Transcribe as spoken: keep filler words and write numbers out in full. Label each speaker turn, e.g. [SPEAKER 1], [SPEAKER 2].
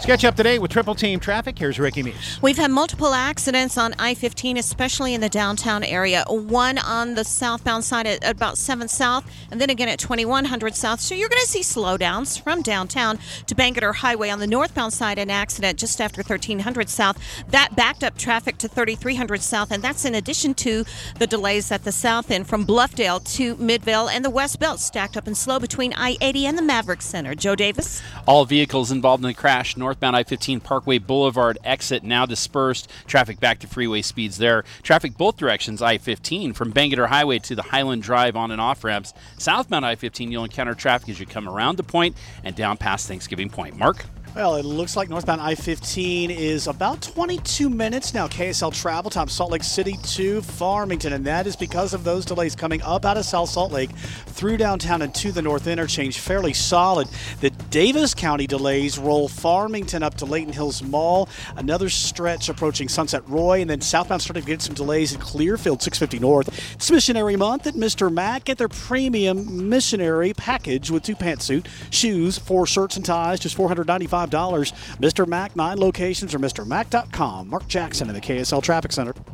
[SPEAKER 1] Sketch up today with Triple Team Traffic. Here's Ricky Meese.
[SPEAKER 2] We've had multiple accidents on I fifteen, especially in the downtown area. One on the southbound side at about seventh South, and then again at twenty-one hundred South. So you're going to see slowdowns from downtown to Bangerter Highway. On the northbound side, an accident just after thirteen hundred South. That backed up traffic to thirty-three hundred South, and that's in addition to the delays at the south end from Bluffdale to Midvale, and the West Belt stacked up and slow between I eighty and the Maverick Center. Joe Davis.
[SPEAKER 3] All vehicles involved in the crash northbound I fifteen Parkway Boulevard exit now dispersed. Traffic back to freeway speeds there. Traffic both directions I fifteen from Bangerter Highway to the Highland Drive on and off ramps. Southbound I fifteen, you'll encounter traffic as you come around the point and down past Thanksgiving Point. Mark?
[SPEAKER 4] Well, it looks like northbound I fifteen is about twenty-two minutes now. K S L travel time, Salt Lake City to Farmington, and that is because of those delays coming up out of South Salt Lake through downtown and to the north interchange. Fairly solid. The Davis County delays roll Farmington up to Layton Hills Mall. Another stretch approaching Sunset Roy, and then southbound starting to get some delays in Clearfield, six fifty North. It's Missionary Month at Mister Mac. Get their premium missionary package with two pantsuit, shoes, four shirts and ties, just four hundred ninety-five dollars. Mister Mac, nine locations, or Mr Mac dot com. Mark Jackson in the K S L Traffic Center.